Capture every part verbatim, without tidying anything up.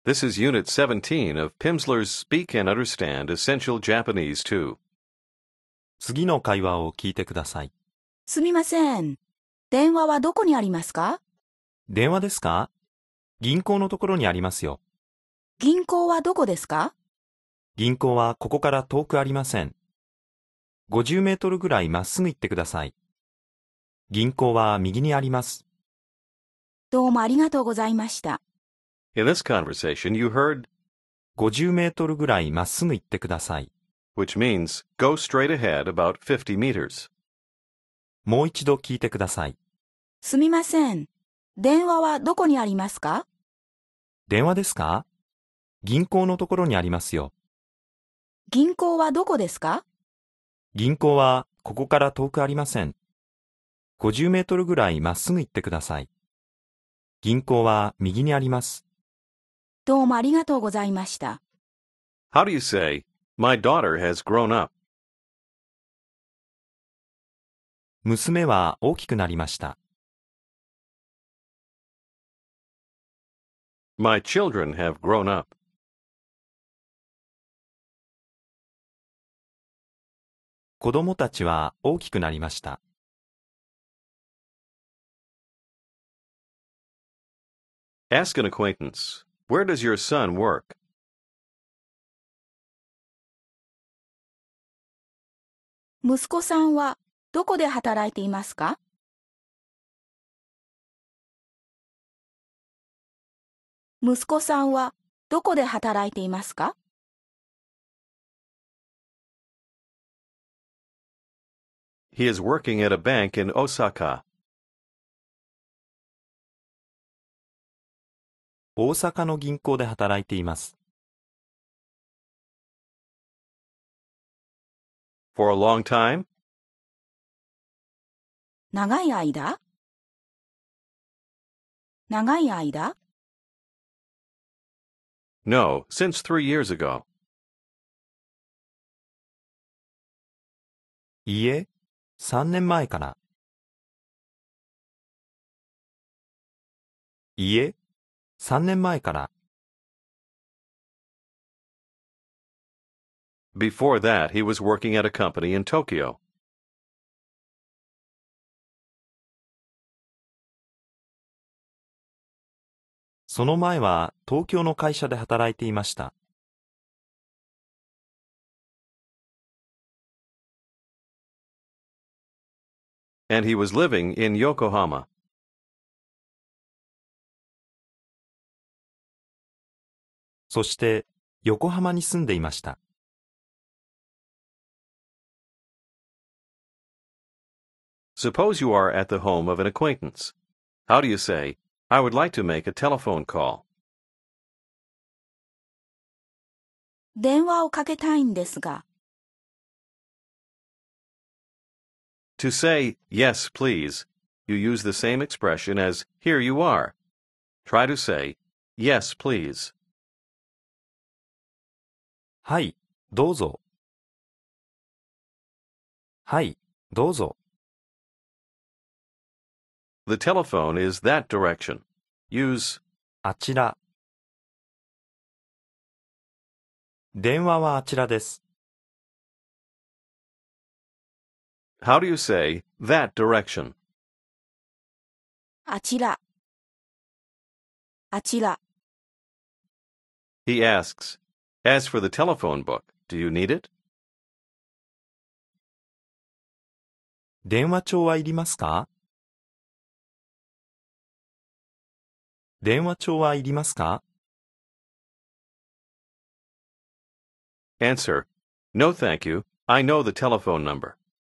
This is Unit seventeen of Pimsleur's Speak and Understand Essential Japanese two. 次の会話を聞いてください。 すみません。電話はどこにありますか？ 電話ですか？銀行のところにありますよ。 銀行はどこですか？ 銀行はここから遠くありません。ごじゅうメートルぐらいまっすぐ行ってください。銀行は右にあります。 どうもありがとうございました。 In this conversation, you heard ごじゅうメートルぐらいまっすぐ行ってください。 which means go straight ahead about fifty meters. もう一度聞いてください。 すみません。電話はどこにありますか？ 電話ですか？銀行のところにありますよ。 銀行はどこですか？ 銀行はここから遠くありません。ごじゅうメートルぐらいまっすぐ行ってください。銀行は右にあります。 どうもありがとうございました。 How do you say, my daughter has grown up? 娘は大きくなりました。 My children have grown up. 子供たちは大きくなりました。 Ask an acquaintance, where does your son work? 息子さんはどこで働いていますか？息子さんはどこで働いていますか？ He is working at a bank in Osaka. 大阪の銀行で働いています。 For a long time? 長い間？長い間？ No, since three years ago. いいえ、さんねんまえから。いいえ、さんねんまえから。 Before that, he was working at a company in Tokyo. その前は東京の会社で働いていました。 And he was living in Yokohama. そして横浜に住んでいました。 Suppose you are at the home of an acquaintance. How do you say, I would like to make a telephone call? 電話をかけたいんですが。 To say, yes, please, you use the same expression as, here you are. Try to say, yes, please. はい、どうぞ。はい、どうぞ。 The telephone is that direction. Use あちら。電話はあちらです。 How do you say that direction? あちら。あちら。 He asks, as for the telephone book, do you need it? 電話帳はいりますか？電話帳はいりますか？ Answer, no thank you, I know the telephone number.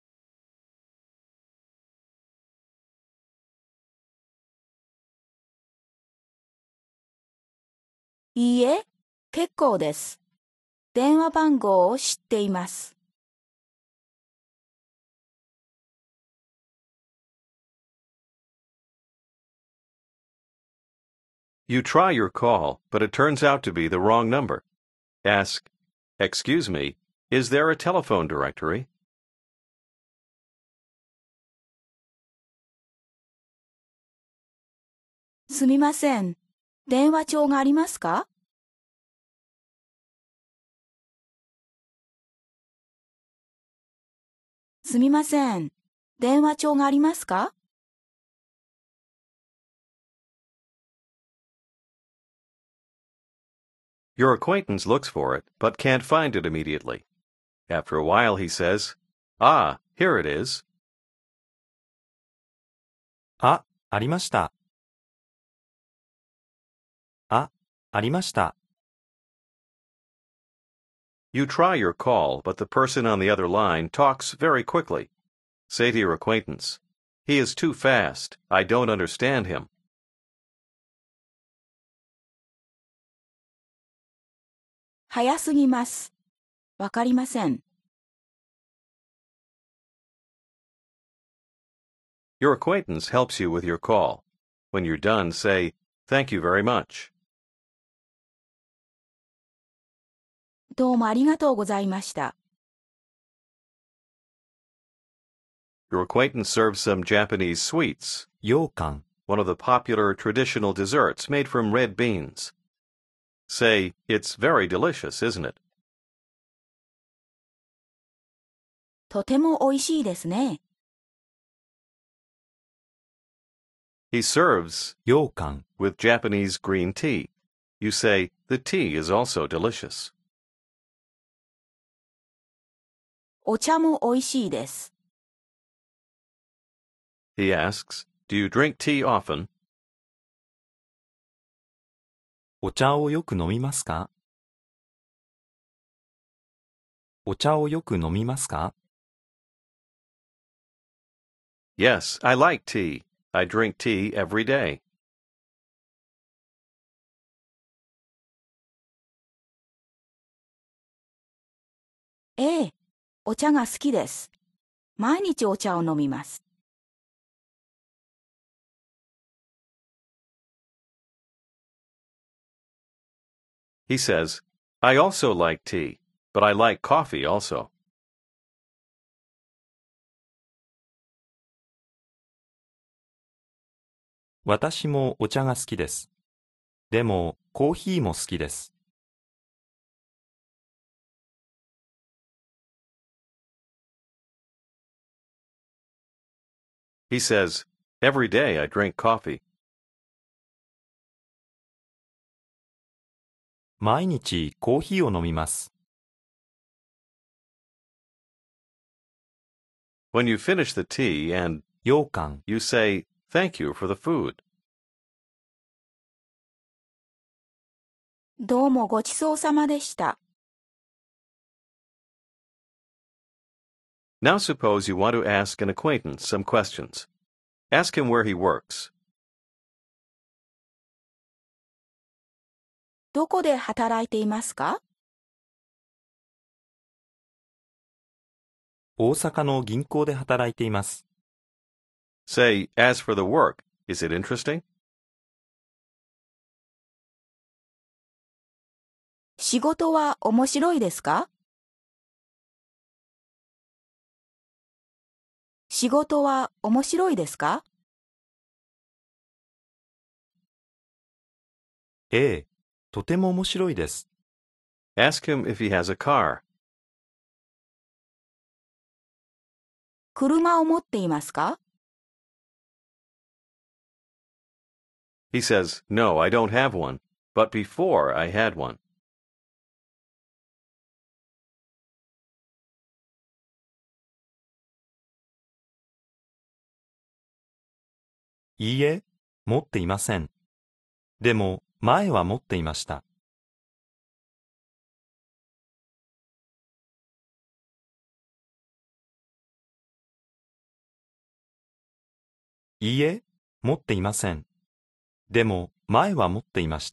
いいえ、結構です。電話番号を知っています。 You try your call, but it turns out to be the wrong number. Ask, excuse me, is there a telephone directory? すみません。電話帳がありますか？ すみません。電話帳がありますか？ Your acquaintance looks for it, but can't find it immediately. After a while, he says, Ah, here it is. あ、ありました。あ、ありました。 You try your call, but the person on the other line talks very quickly. Say to your acquaintance, He is too fast. I don't understand him. 早すぎます。わかりません。 Your acquaintance helps you with your call. When you're done, say, Thank you very much. どうもありがとうございました。 Your acquaintance serves some Japanese sweets, 羊羹、 one of the popular traditional desserts made from red beans. Say, It's very delicious, isn't it? とてもおいしいですね。 He serves 羊羹、 with Japanese green tea. You say, The tea is also delicious. お茶もおいしいです。 He asks, Do you drink tea often? お茶をよく飲みますか？お茶をよく飲みますか？ Yes, I like tea. I drink tea every day. ええ、お茶が好きです。毎日お茶を飲みます。 He says, I also like tea, but I like coffee also. 私もお茶が好きです。でも、コーヒーも好きです。 He says, Every day I drink coffee. 毎日コーヒーを飲みます。 When you finish the tea and 羊羹、 you say, Thank you for the food. どうもごちそうさまでした。 Now suppose you want to ask an acquaintance some questions. Ask him where he works. どこで働いていますか？ 大阪の銀行で働いています。 Say, As for the work, is it interesting? 仕事は面白いですか？仕事は面白いですか？ ええ、とても面白いです。 Ask him if he has a car. 車を持っていますか？ He says, No, I don't have one, but before I had one. いいえ、持っていません。でも、前は持っていました。いいえ、持っていません。でも、前は持っていました。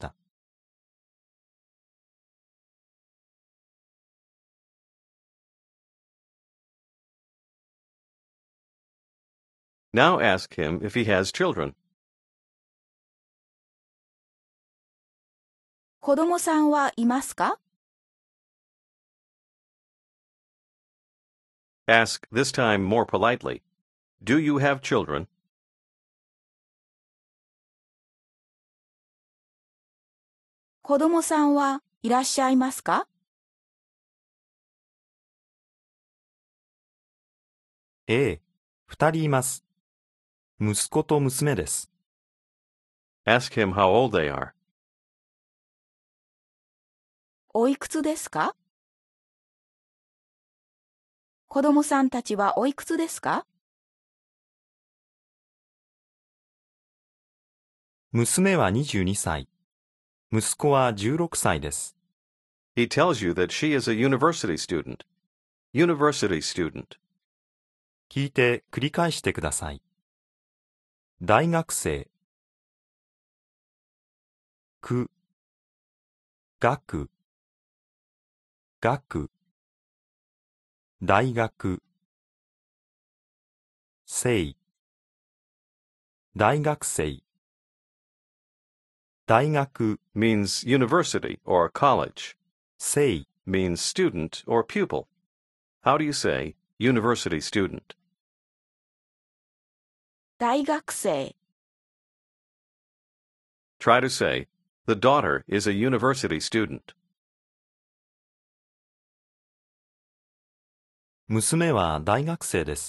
Now ask him if he has children. 子供さんはいますか？ Ask this time more politely. Do you have children? 子供さんはいらっしゃいますか？ ええ、二人います。息子と娘です。 Ask him how old they are. おいくつですか？子供さんたちはおいくつですか？ 娘はにじゅうにさい。息子はじゅうろくさいです。 He tells you that she is a university student. University student. 聞いて繰り返してください。大学生、く、学、学、大学、生、大学生、大学、 means university or college. 生、 Means student or pupil. How do you say university student? 大学生、 Try to say, the daughter is a university student. 娘は大学生です。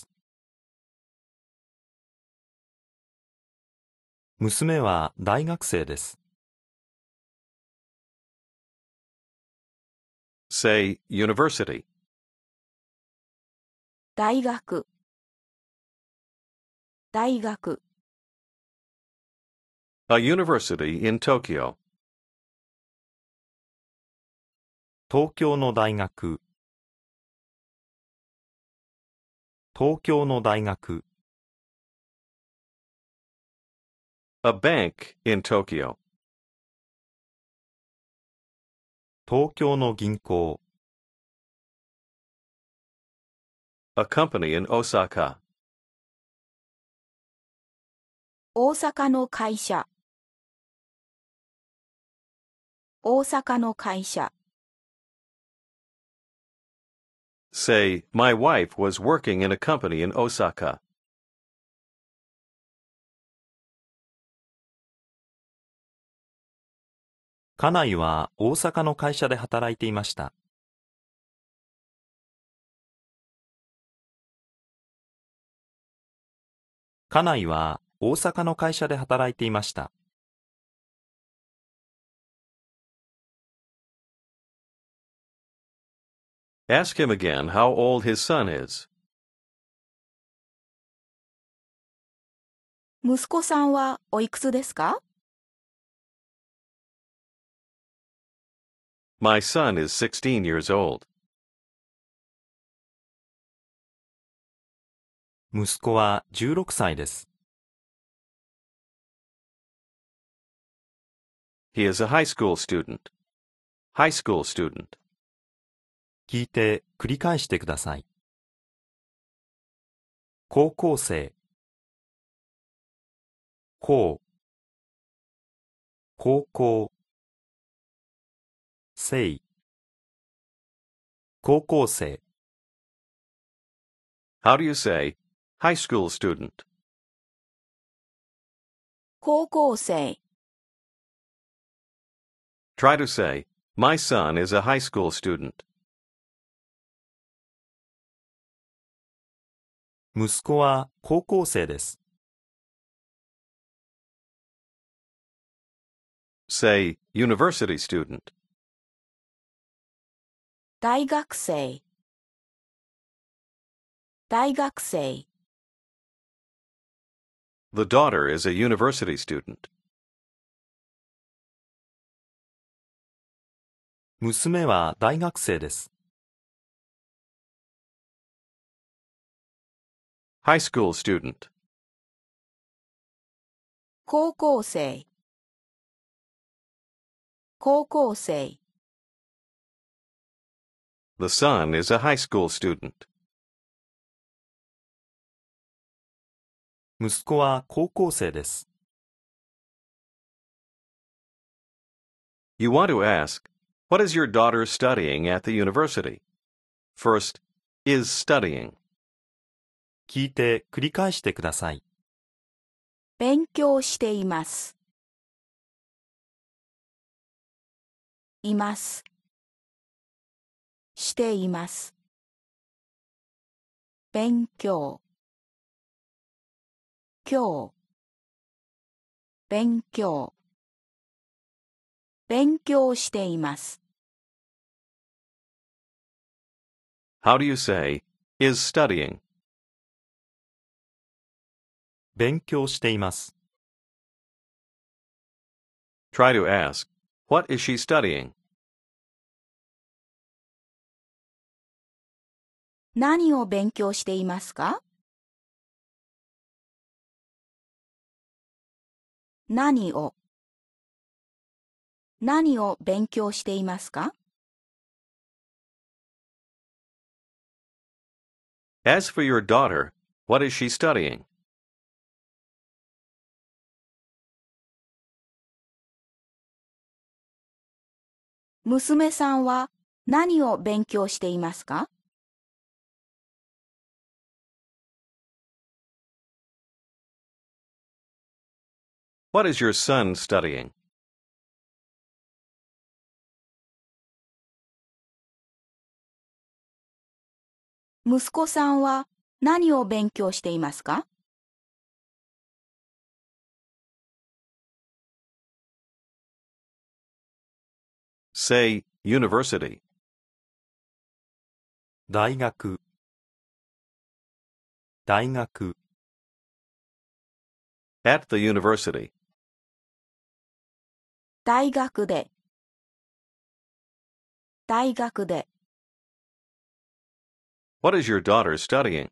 娘は大学生です。 Say university. 大学、大学、 A university in Tokyo. 東京の大学、東京の大学、 A bank in Tokyo. 東京の銀行、 A company in Osaka. 大阪の会社、大阪の会社、 Say, my wife was working in a company in Osaka. 家内は大阪の会社で働いていました。家内は大阪の会社で働いていました。 Ask him again how old his son is. 息子さんはおいくつですか？ My son is sixteen years old. 息子はじゅうろくさいです。 He is a high school student. High school student. 聞いて繰り返してください。高校生、高、高校、生、高校生、 How do you say high school student? 高校生、 Try to say, my son is a high school student. 息子は高校生です。 Say, university student. 大学生、大学生、 The daughter is a university student. 娘は大学生です。 High school student. 高校生、高校生、 The son is a high school student. 息子は高校生です。 You want to ask, what is your daughter studying at the university? First, is studying. 聞いて繰り返してください。 勉強しています。います。しています。勉強。 強、勉強、勉強しています。 How do you say, is studying? 勉強しています。 Try to ask, what is she studying? 何を勉強していますか？何を、何を勉強していますか？ As for your daughter, what is she studying? 娘さんは何を勉強していますか？ What is your son studying? 息子さんは何を勉強していますか？ Say, university. 大学、大学、 At the university. 大学で、大学で。 What is your daughter studying?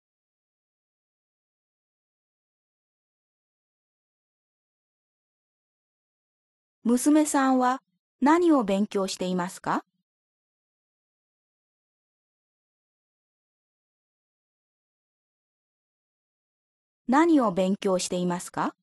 娘さんは何を勉強していますか？何を勉強していますか？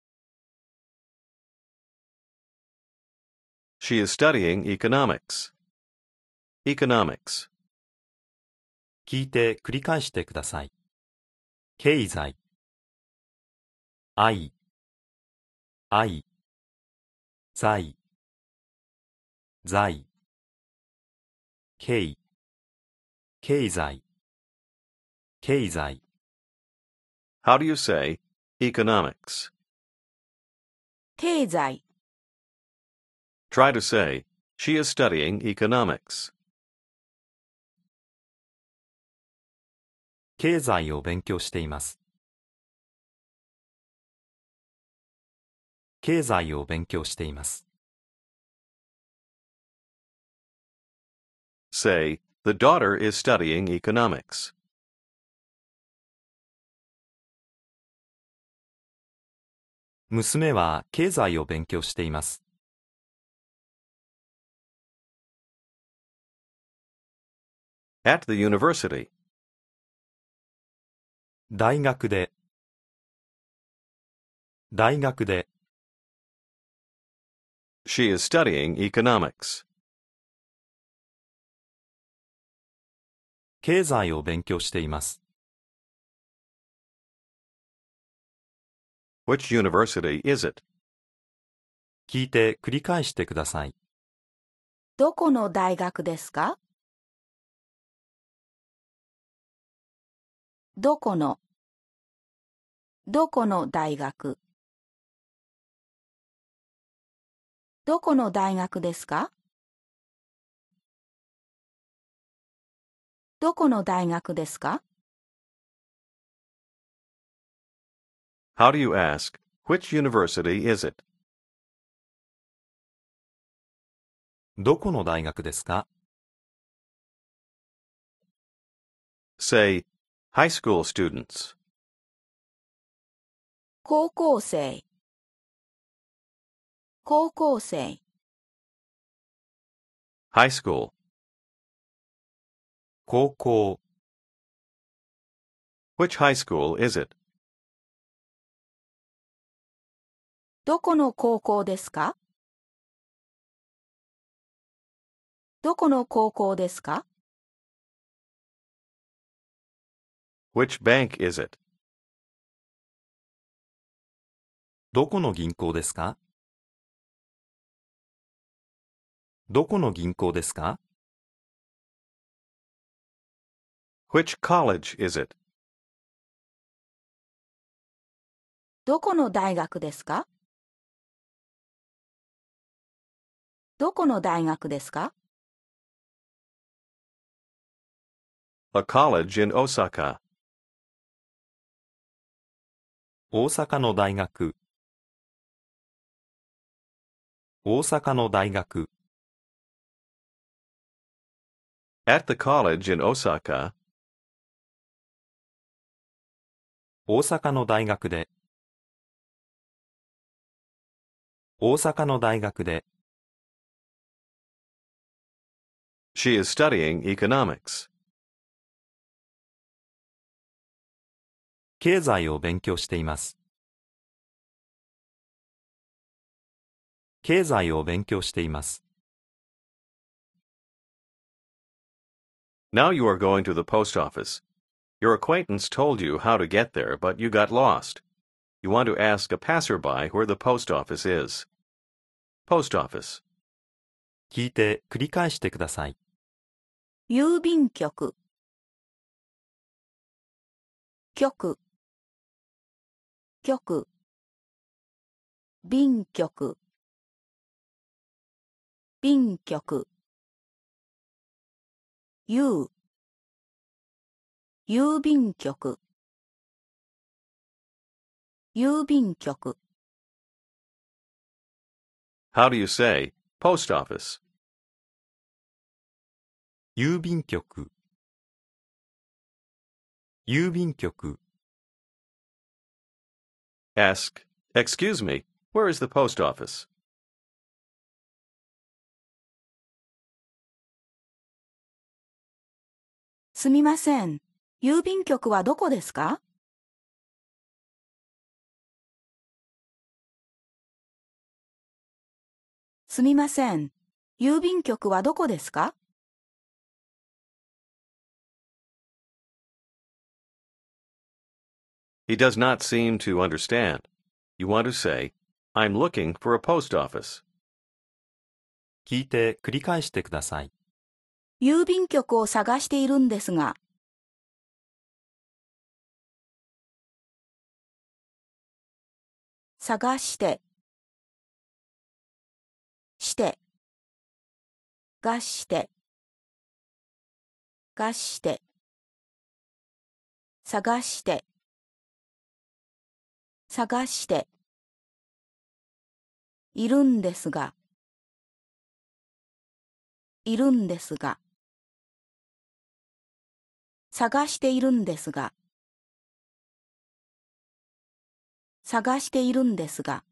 She is studying economics. Economics. 聞いて繰り返してください。経済、愛、愛、財、財、経、経済、経済。 How do you say, economics? 経済、 Try to say, she is studying economics. 経済を勉強しています。経済を勉強しています。 Say, the daughter is studying economics. 娘は経済を勉強しています。 At the university. 大学で、大学で。 She is studying economics. 経済を勉強しています。 Which university is it? 聞いて繰り返してください。 どこの大学ですか？どこの、どこの大学。どこの大学ですか？どこの大学ですか？ How do you ask, which university is it? どこの大学ですか？ Say, high school students. 高校生、高校生。 High school. 高校、 Which high school is it? どこの高校ですか？どこの高校ですか？ Which bank is it? どこの銀行ですか？どこの銀行ですか？ Which college is it? どこの大学ですか？どこの大学ですか？ A college in Osaka. 大阪の大学。大阪の大学。 At the college in Osaka, 大阪の大学で。大阪の大学で。 she is studying economics. 経済を勉強しています。経済を勉強しています。 Now you are going to the post office. Your acquaintance told you how to get there, but you got lost. You want to ask a passerby where the post office is. Post office. 聞いて繰り返してください。 郵便局。局。局。便局。便局。郵。郵便局。郵便局。 How do you say post office? 郵便局。郵便局。 Ask, excuse me, where is the post office? すみません。郵便局はどこですか？すみません。郵便局はどこですか？ He does not seem to understand. You want to say, I'm looking for a post office. 聞いて繰り返してください。 郵便局を探しているんですが、探して、して、がして、がして、探して、探して、いるんですが、いるんですが、探しているんですが、探しているんですが、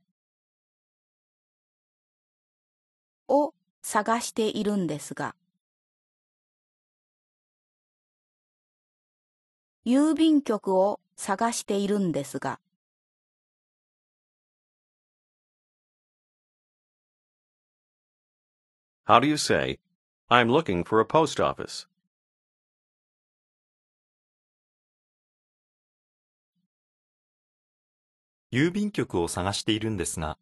を探しているんですが、郵便局を探しているんですが、 How do you say, I'm looking for a post office? 郵便局を探しているんですが、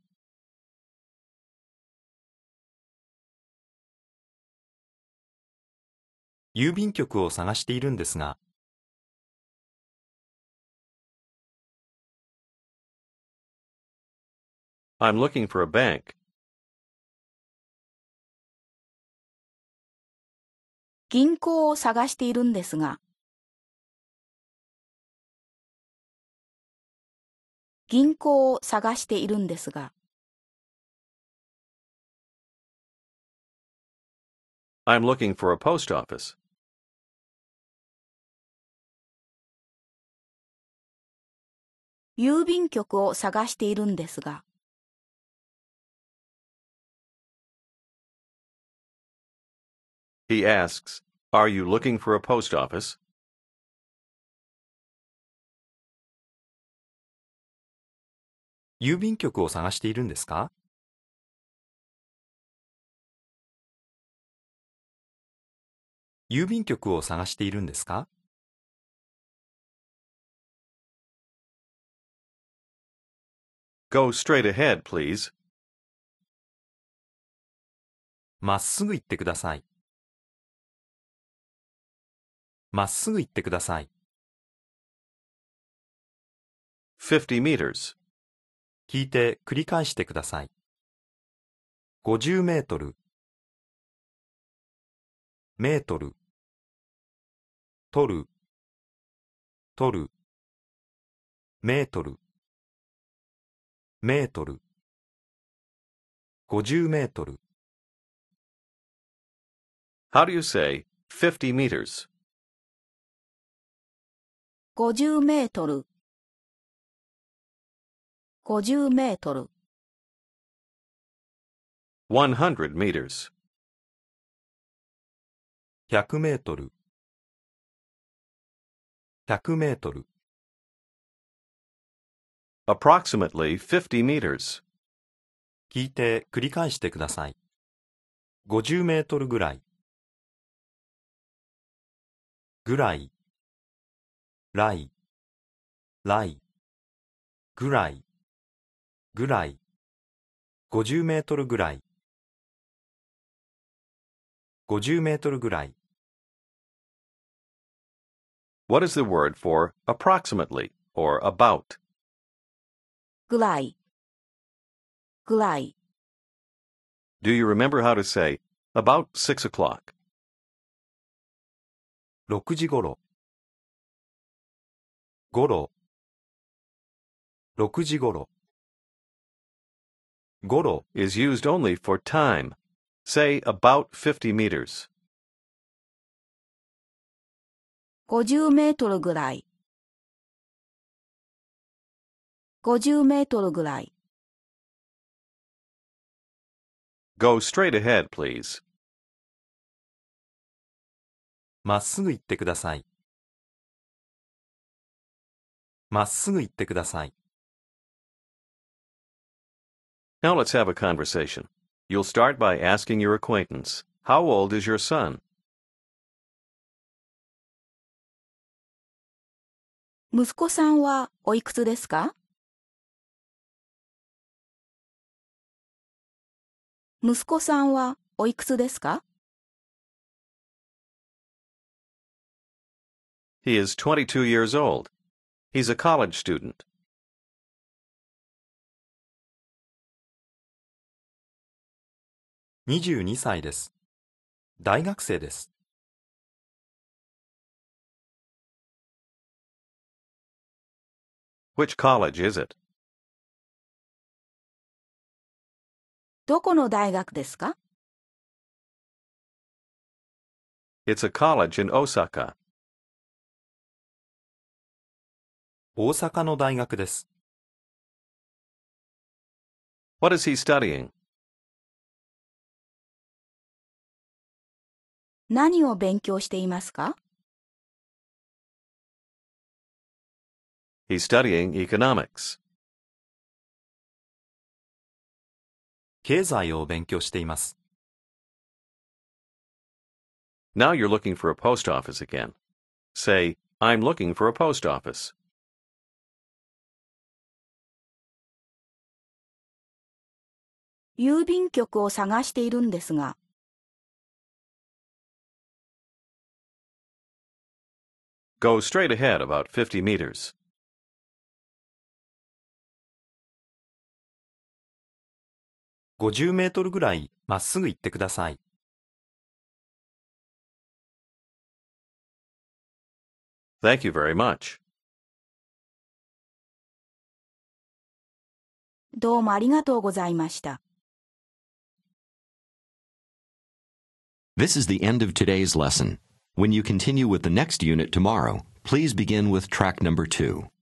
郵便局を探しているんですが、 I'm looking for a bank. 銀行を探しているんですが、銀行を探しているんですが、 I'm looking for a post office. 郵便局を探しているんですが、 He asks, Are you looking for a post office? 郵便局を探しているんですか？郵便局を探しているんですか？ Go straight ahead, please. まっすぐ行ってください。まっすぐ行ってください。 fifty meters. 聞いて繰り返してください。ごじゅうメートル、メートル、取る、取る、メートル、メートル、ごじゅうメートル。 How do you say fifty meters? ごじゅうメートル、ごじゅうメートル、 one hundred meters. ひゃくメートル、ひゃくメートル。 Approximately fifty meters. 聞いて繰り返してください。ごじゅうメートルぐらい。ぐらい、らい、らい、ぐらい、ぐらい、ごじゅうメートルぐらい、ごじゅうメートルぐらい。 What is the word for approximately or about? ぐらい、ぐらい、 Do you remember how to say about six o'clock? ろくじごろ、ごろ、ろくじごろ、ごろ is used only for time. Say about fifty meters. ごじゅうメートルぐらい、ごじゅうメートルぐらい。 Go straight ahead, please. まっすぐ行ってください。まっすぐ行ってください。 Now let's have a conversation. You'll start by asking your acquaintance, "How old is your son?" 息子さんはおいくつですか？息子さんはおいくつですか？ He is twenty-two years old. He's a college student. にじゅうにさいです。大学生です。 Which college is it? どこの大学ですか？ It's a college in Osaka. 大阪の大学です。 What is he studying? 何を勉強していますか？ He's studying economics. 経済を勉強しています。 Now you're looking for a post office again. Say, "I'm looking for a post office." 郵便局を探しているんですが。 Go straight ahead about fifty meters. ごじゅうメートルぐらいまっすぐ行ってください。 Thank you very much. どうもありがとうございました。 This is the end of today's lesson. When you continue with the next unit tomorrow, please begin with track number two.